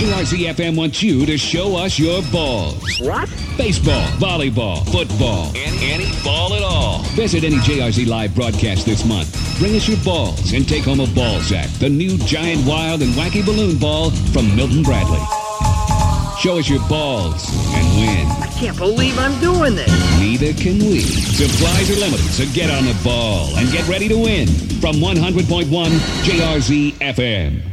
JRZ-FM wants you to show us your balls. What? Baseball, volleyball, football, any ball at all. Visit any JRZ live broadcast this month. Bring us your balls and take home a ball sack, the new giant, wild, and wacky balloon ball from Milton Bradley. Show us your balls and win. I can't believe I'm doing this. Neither can we. Supplies are limited, so get on the ball and get ready to win from 100.1 JRZ-FM.